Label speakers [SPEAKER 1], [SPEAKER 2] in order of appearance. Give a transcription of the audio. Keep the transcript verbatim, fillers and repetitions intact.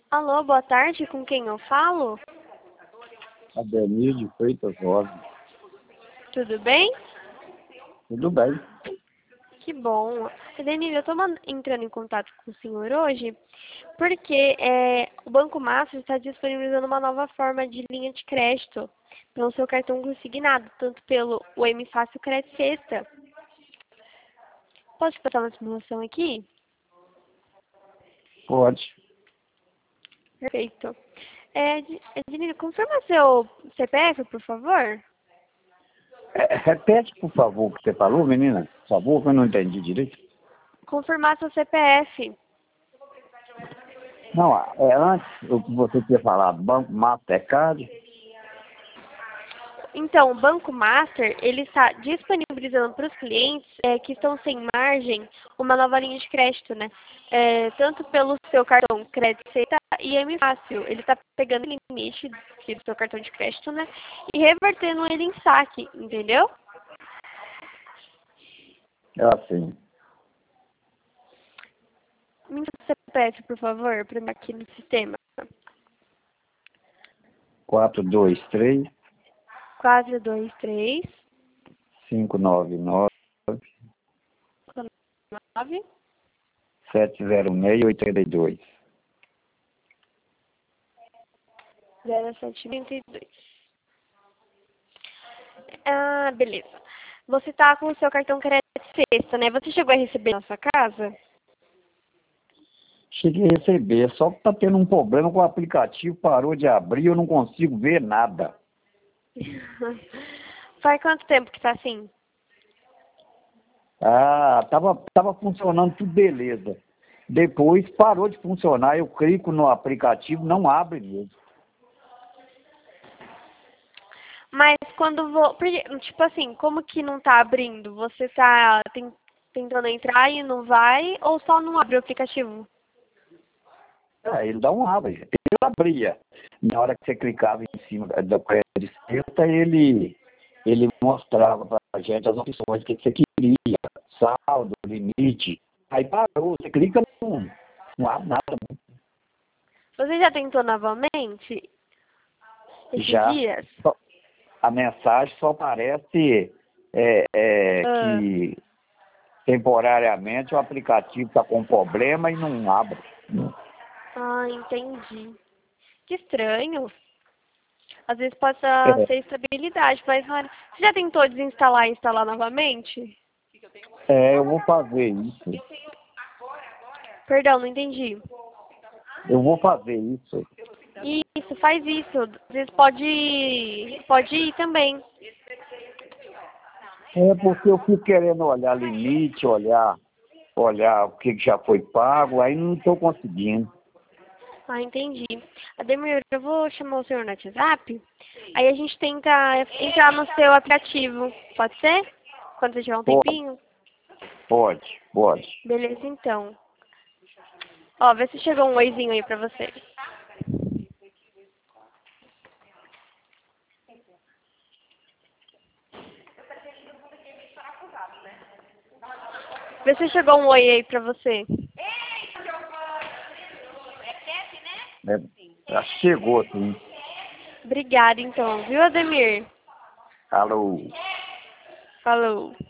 [SPEAKER 1] Alô, boa tarde, com quem eu falo?
[SPEAKER 2] Ademir de Freitas Rosa.
[SPEAKER 1] Tudo bem?
[SPEAKER 2] Tudo bem.
[SPEAKER 1] Que bom. Denise, eu estou entrando em contato com o senhor hoje porque é, o Banco Master está disponibilizando uma nova forma de linha de crédito pelo seu cartão consignado, tanto pelo o M Fácil Crédito Sexta. Posso te passar uma simulação aqui?
[SPEAKER 2] Pode.
[SPEAKER 1] Perfeito. É, Denise, confirma seu C P F, por favor?
[SPEAKER 2] É, repete, por favor, o que você falou, menina. Por favor, que eu não entendi direito.
[SPEAKER 1] Confirmar seu C P F.
[SPEAKER 2] Não, é antes o que você tinha falado, Banco Mastercard.
[SPEAKER 1] Então, o Banco Master, ele está disponibilizando para os clientes é, que estão sem margem uma nova linha de crédito, né? É, tanto pelo seu cartão crédito Sexta e M Fácil. Ele está pegando o limite do seu cartão de crédito, né? E revertendo ele em saque, entendeu?
[SPEAKER 2] É assim.
[SPEAKER 1] Me dá o C P F, por favor, para mim aqui no sistema.
[SPEAKER 2] quatro dois três,
[SPEAKER 1] quatro dois três,
[SPEAKER 2] cinco nove nove,
[SPEAKER 1] nove,
[SPEAKER 2] sete zero seis, oito dois.
[SPEAKER 1] zero sete dois dois. Ah, beleza. Você tá com o seu cartão crédito Sexta, né? Você chegou a receber na sua casa?
[SPEAKER 2] Cheguei a receber, só que tá tendo um problema com o aplicativo, parou de abrir, eu não consigo ver nada.
[SPEAKER 1] Faz quanto tempo que tá assim?
[SPEAKER 2] Ah, tava, tava funcionando tudo beleza. Depois parou de funcionar, eu clico no aplicativo, não abre mesmo.
[SPEAKER 1] Mas quando vou... porque, tipo assim, como que não tá abrindo? Você tá ten- tentando entrar e não vai? Ou só não abre o aplicativo?
[SPEAKER 2] É, ele dá um abre. Ele abria. Na hora que você clicava em cima da crédito sexta, ele, ele mostrava para a gente as opções que você queria. Saldo, limite. Aí parou, você clica, não, não abre nada.
[SPEAKER 1] Você já tentou novamente esses
[SPEAKER 2] Já
[SPEAKER 1] dias?
[SPEAKER 2] só- a mensagem só aparece é, é,
[SPEAKER 1] Ah,
[SPEAKER 2] que temporariamente o aplicativo está com problema e não abre.
[SPEAKER 1] ah, entendi. Que estranho. Às vezes pode
[SPEAKER 2] É,
[SPEAKER 1] ser estabilidade, mas não é... Você já tentou desinstalar e instalar novamente?
[SPEAKER 2] é, eu vou fazer isso.
[SPEAKER 1] Perdão, não entendi.
[SPEAKER 2] Eu vou fazer isso.
[SPEAKER 1] Isso, faz isso. Às vezes pode, pode ir também.
[SPEAKER 2] É porque eu fico querendo olhar limite, olhar, olhar o que já foi pago, aí não estou conseguindo.
[SPEAKER 1] Ah, entendi. Ademir, eu vou chamar o senhor no WhatsApp. Aí a gente tenta entrar no seu aplicativo. Pode ser? Quando você tiver um
[SPEAKER 2] Pode,
[SPEAKER 1] tempinho?
[SPEAKER 2] pode, pode.
[SPEAKER 1] Beleza, então. Ó, vê se chegou um oizinho aí pra você. Vê se chegou um oi aí pra você.
[SPEAKER 2] É, já chegou, sim.
[SPEAKER 1] Obrigada, então. Viu, Ademir?
[SPEAKER 2] Alô.
[SPEAKER 1] Falou.